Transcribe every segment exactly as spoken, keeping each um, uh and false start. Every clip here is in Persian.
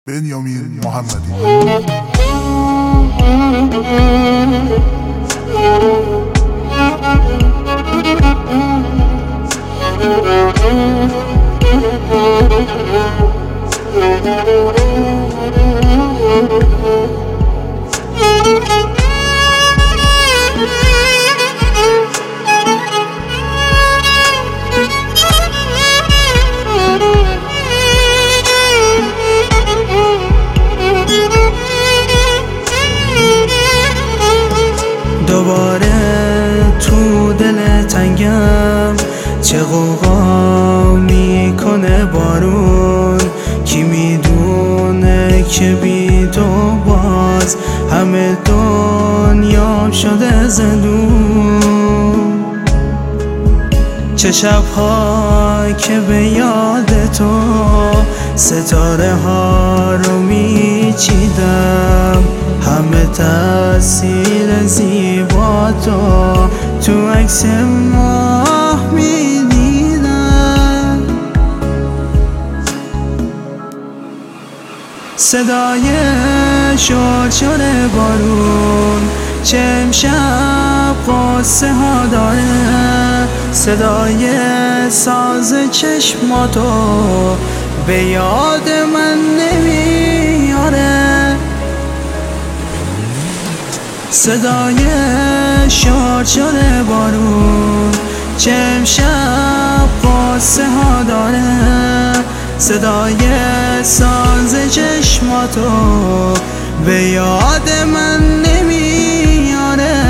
بنیامین محمدی. دوباره تو دل تنگم چه غوغا میکنه بارون، کی میدونه که بی تو باز همه دنیا شده زندون. چه شب‌ها که به یاد تو ستاره ها رو میچیدم، همه تأثیر زیبا تو تو عکس ماه میدیدم. صدای شرشر بارون چه امشب قصه ها داره، صدای ساز چشماتو به یاد من نمیاره. صدای شرشر بارون چه امشب قصه ها داره، صدای ساز چشماتو به یاد من نمیاره.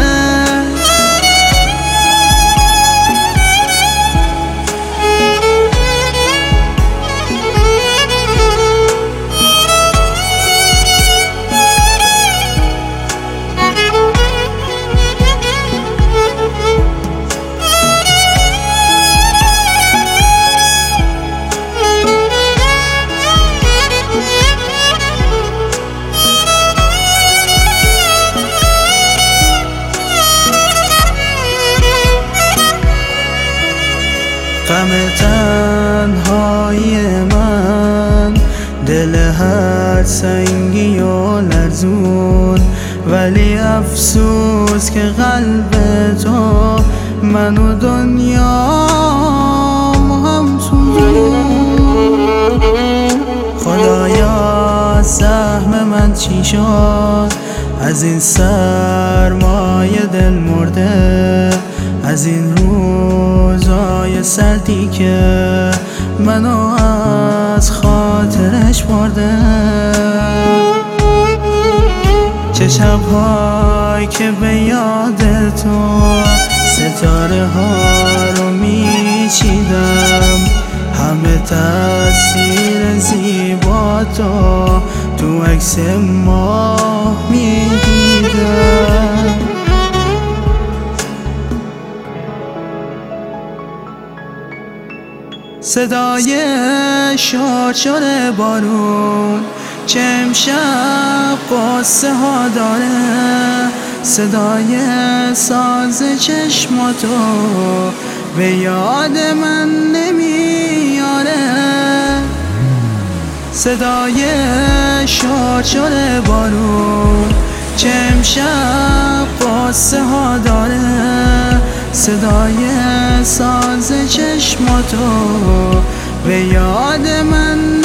غم تنهایی من دل هر سنگی و لرزون، ولی افسوس که قلب تو من و دنیا هم سوزون. خدایا سهم من چی شد از این سرمایه دل مرده، از این روزای سردی که منو از خاطرش برده. چه شب‌هایی که به یاد تو ستاره ها رو میچیدم، همه تأثیر زیبا تو تو عکس ماه میدیدم. صدای شرشر بارون چه امشب قصه ها داره، صدای ساز چشماتو به یاد من نمیاره. صدای شرشر بارون چه امشب قصه ها داره، صدای ساز چشماتو به یاد من